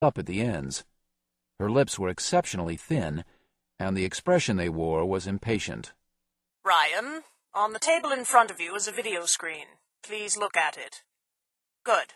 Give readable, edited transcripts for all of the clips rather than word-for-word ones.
up at the ends. Her lips were exceptionally thin, and the expression they wore was impatient. Ryan, on the table in front of you is a video screen. Please look at it. Good.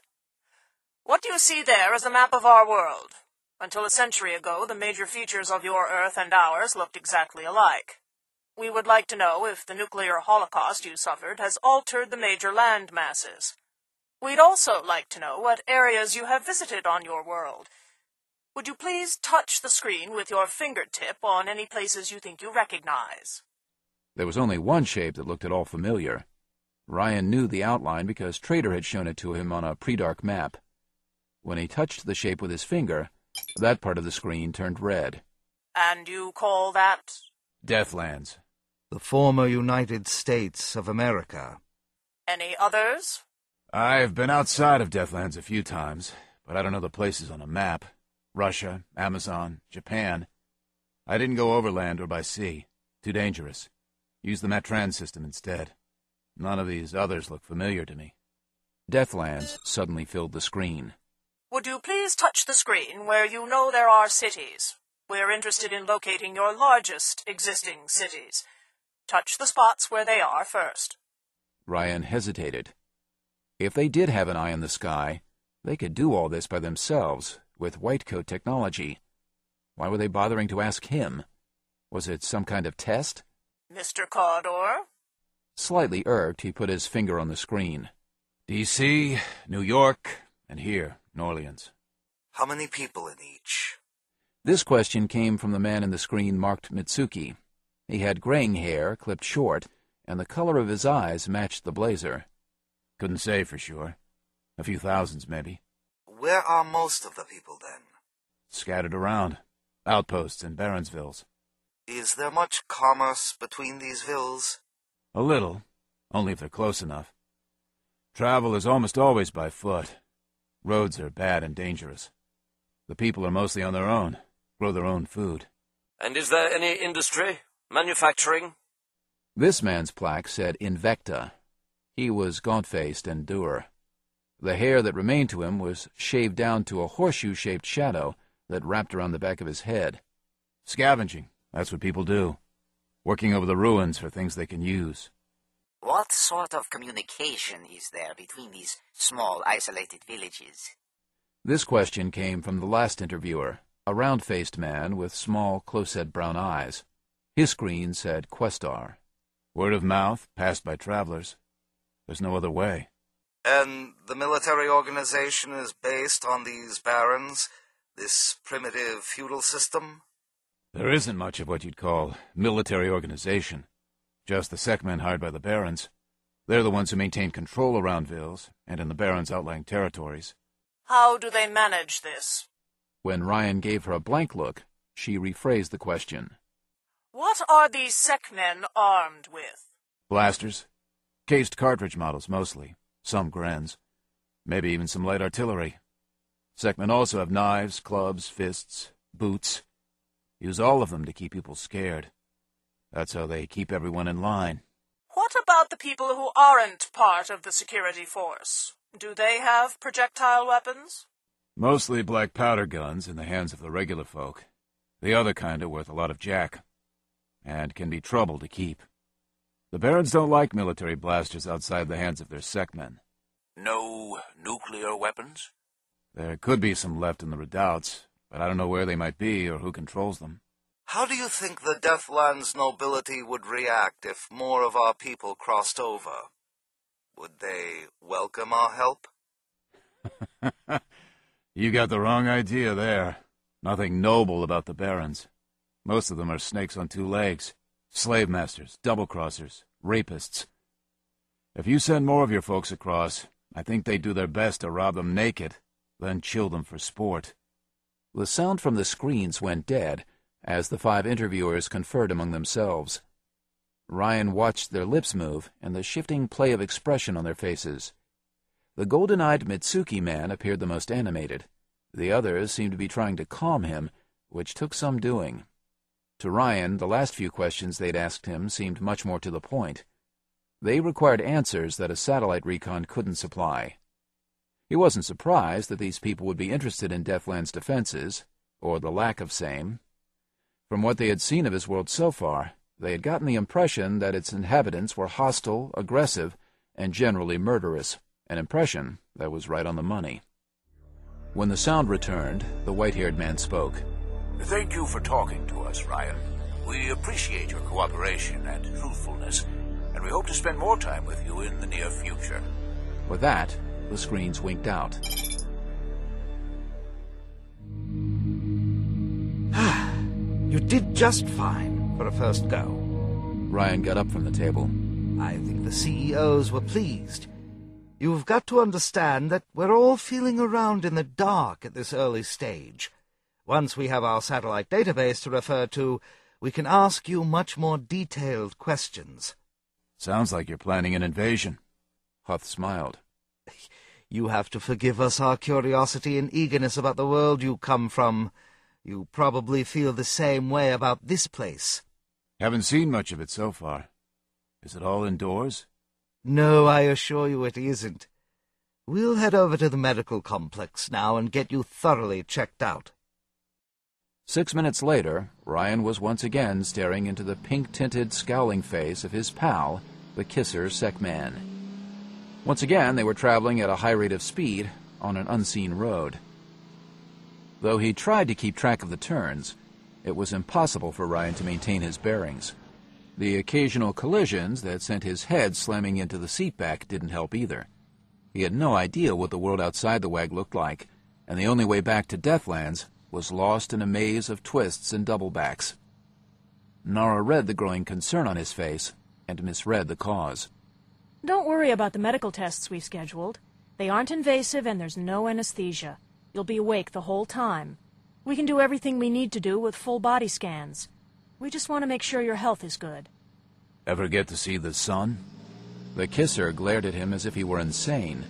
What do you see there is a map of our world. Until a century ago, the major features of your Earth and ours looked exactly alike. We would like to know if the nuclear holocaust you suffered has altered the major land masses. We'd also like to know what areas you have visited on your world. Would you please touch the screen with your fingertip on any places you think you recognize? There was only one shape that looked at all familiar. Ryan knew the outline because Trader had shown it to him on a pre-dark map. When he touched the shape with his finger, that part of the screen turned red. And you call that? Deathlands. The former United States of America. Any others? I've been outside of Deathlands a few times, but I don't know the places on a map. Russia, Amazon, Japan. I didn't go overland or by sea. Too dangerous. Use the Matran system instead. None of these others look familiar to me. Deathlands suddenly filled the screen. Would you please touch the screen where you know there are cities? We're interested in locating your largest existing cities. Touch the spots where they are first. Ryan hesitated. If they did have an eye in the sky, they could do all this by themselves, with white coat technology. Why were they bothering to ask him? Was it some kind of test? Mr. Cawdor? Slightly irked, he put his finger on the screen. D.C., New York, and here, New Orleans. How many people in each? This question came from the man in the screen marked Mitsuki. He had graying hair, clipped short, and the color of his eyes matched the blazer. Couldn't say for sure. A few thousands, maybe. Where are most of the people, then? Scattered around. Outposts and Baronsvilles. Is there much commerce between these villes? A little, only if they're close enough. Travel is almost always by foot. Roads are bad and dangerous. The people are mostly on their own, grow their own food. And is there any industry? Manufacturing? This man's plaque said Invecta. He was gaunt-faced and dour. The hair that remained to him was shaved down to a horseshoe-shaped shadow that wrapped around the back of his head. Scavenging, that's what people do. Working over the ruins for things they can use. What sort of communication is there between these small, isolated villages? This question came from the last interviewer, a round-faced man with small, close-set brown eyes. His screen said Questar. Word of mouth, passed by travelers. There's no other way. And the military organization is based on these barons, this primitive feudal system? There isn't much of what you'd call military organization. Just the Sekmen hired by the barons. They're the ones who maintain control around Villes and in the barons' outlying territories. How do they manage this? When Ryan gave her a blank look, she rephrased the question. What are these Sekmen armed with? Blasters. Cased cartridge models, mostly. Some Grens. Maybe even some light artillery. Sekmen also have knives, clubs, fists, boots. Use all of them to keep people scared. That's how they keep everyone in line. What about the people who aren't part of the security force? Do they have projectile weapons? Mostly black powder guns in the hands of the regular folk. The other kind are worth a lot of jack, and can be trouble to keep. The barons don't like military blasters outside the hands of their Sekmen. No nuclear weapons? There could be some left in the redoubts, but I don't know where they might be or who controls them. How do you think the Deathlands nobility would react if more of our people crossed over? Would they welcome our help? You got the wrong idea there. Nothing noble about the barons. Most of them are snakes on two legs. Slave masters, double-crossers, rapists. If you send more of your folks across, I think they'd do their best to rob them naked, then chill them for sport. The sound from the screens went dead as the 5 interviewers conferred among themselves. Ryan watched their lips move and the shifting play of expression on their faces. The golden-eyed Mitsuki man appeared the most animated. The others seemed to be trying to calm him, which took some doing. To Ryan, the last few questions they'd asked him seemed much more to the point. They required answers that a satellite recon couldn't supply. He wasn't surprised that these people would be interested in Deathland's defenses, or the lack of same. From what they had seen of his world so far, they had gotten the impression that its inhabitants were hostile, aggressive, and generally murderous, an impression that was right on the money. When the sound returned, the white-haired man spoke. Thank you for talking to us, Ryan. We appreciate your cooperation and truthfulness, and we hope to spend more time with you in the near future. With that, the screens winked out. You did just fine for a first go. Ryan got up from the table. I think the CEOs were pleased. You've got to understand that we're all feeling around in the dark at this early stage. Once we have our satellite database to refer to, we can ask you much more detailed questions. Sounds like you're planning an invasion. Huth smiled. You have to forgive us our curiosity and eagerness about the world you come from. You probably feel the same way about this place. Haven't seen much of it so far. Is it all indoors? No, I assure you it isn't. We'll head over to the medical complex now and get you thoroughly checked out. 6 minutes later, Ryan was once again staring into the pink-tinted, scowling face of his pal, the Kisser Sekman. Once again, they were traveling at a high rate of speed on an unseen road. Though he tried to keep track of the turns, it was impossible for Ryan to maintain his bearings. The occasional collisions that sent his head slamming into the seatback didn't help either. He had no idea what the world outside the WAG looked like, and the only way back to Deathlands was lost in a maze of twists and doublebacks. Nara read the growing concern on his face and misread the cause. Don't worry about the medical tests we've scheduled. They aren't invasive and there's no anesthesia. You'll be awake the whole time. We can do everything we need to do with full body scans. We just want to make sure your health is good. Ever get to see the sun? The Kisser glared at him as if he were insane.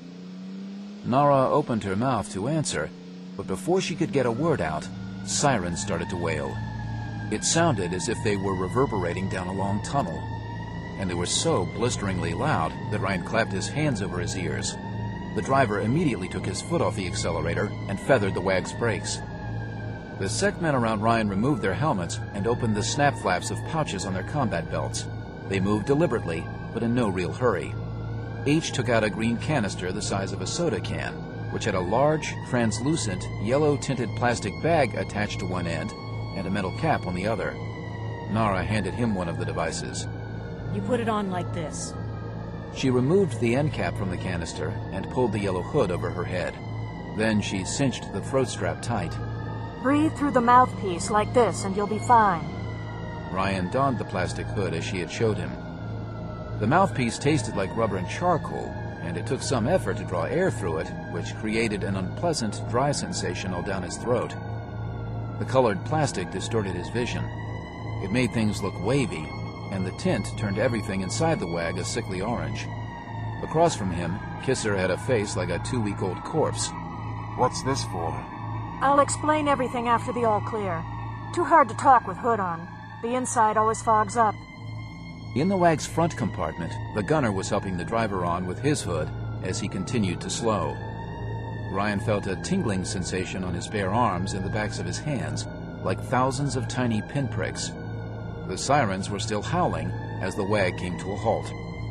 Nara opened her mouth to answer, but before she could get a word out, sirens started to wail. It sounded as if they were reverberating down a long tunnel, and they were so blisteringly loud that Ryan clapped his hands over his ears. The driver immediately took his foot off the accelerator and feathered the WAG's brakes. The Sekmen around Ryan removed their helmets and opened the snap flaps of pouches on their combat belts. They moved deliberately, but in no real hurry. Each took out a green canister the size of a soda can, which had a large, translucent, yellow-tinted plastic bag attached to one end and a metal cap on the other. Nara handed him one of the devices. You put it on like this. She removed the end cap from the canister and pulled the yellow hood over her head. Then she cinched the throat strap tight. Breathe through the mouthpiece like this and you'll be fine. Ryan donned the plastic hood as she had showed him. The mouthpiece tasted like rubber and charcoal, and it took some effort to draw air through it, which created an unpleasant, dry sensation all down his throat. The colored plastic distorted his vision. It made things look wavy, and the tint turned everything inside the WAG a sickly orange. Across from him, Kisser had a face like a 2-week-old corpse. What's this for? I'll explain everything after the all-clear. Too hard to talk with hood on. The inside always fogs up. In the WAG's front compartment, the gunner was helping the driver on with his hood as he continued to slow. Ryan felt a tingling sensation on his bare arms and the backs of his hands, like thousands of tiny pinpricks. The sirens were still howling as the WAG came to a halt.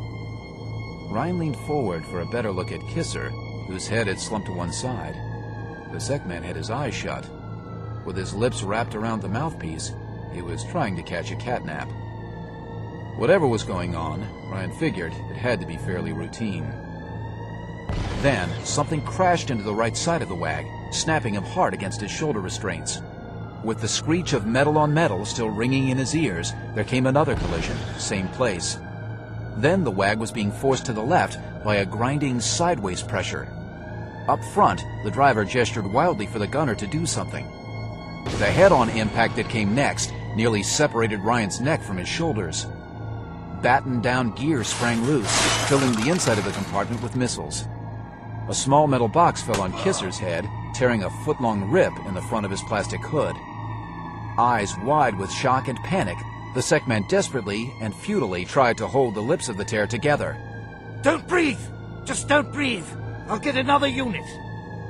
Ryan leaned forward for a better look at Kisser, whose head had slumped to one side. The Sekman had his eyes shut. With his lips wrapped around the mouthpiece, he was trying to catch a catnap. Whatever was going on, Ryan figured it had to be fairly routine. Then, something crashed into the right side of the WAG, snapping him hard against his shoulder restraints. With the screech of metal on metal still ringing in his ears, there came another collision, same place. Then the WAG was being forced to the left by a grinding sideways pressure. Up front, the driver gestured wildly for the gunner to do something. The head-on impact that came next nearly separated Ryan's neck from his shoulders. Battened-down gear sprang loose, filling the inside of the compartment with missiles. A small metal box fell on Kisser's head, tearing a foot-long rip in the front of his plastic hood. Eyes wide with shock and panic, the Sekman desperately and futilely tried to hold the lips of the tear together. Don't breathe! Just don't breathe! I'll get another unit!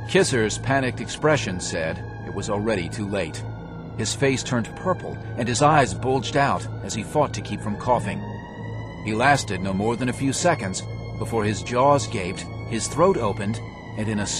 Kisser's panicked expression said it was already too late. His face turned purple, and his eyes bulged out as he fought to keep from coughing. He lasted no more than a few seconds before his jaws gaped, his throat opened, and in a